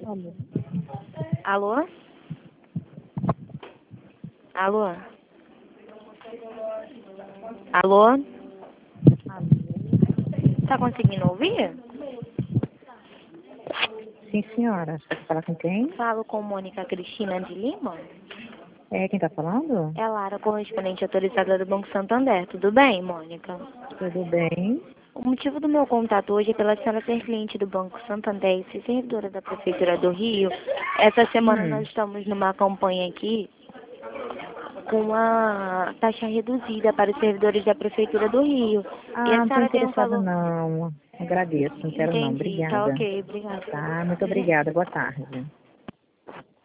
Alô? Alô? Alô? Alô? Tá conseguindo ouvir? Sim, senhora. Você quer falar com quem? Falo com Mônica Cristina de Lima. É, quem tá falando? É Lara, correspondente autorizada do Banco Santander. Tudo bem, Mônica? Tudo bem? O motivo do meu contato hoje é pela senhora ser cliente do Banco Santander e ser servidora da Prefeitura do Rio. Essa semana nós estamos numa campanha aqui com uma taxa reduzida para os servidores da Prefeitura do Rio. E Ah, a não tô senhora tem um interessada valor... não. Agradeço, não quero não. Entendi, tá Obrigada. ok, obrigada. Tá, muito obrigada. Boa tarde.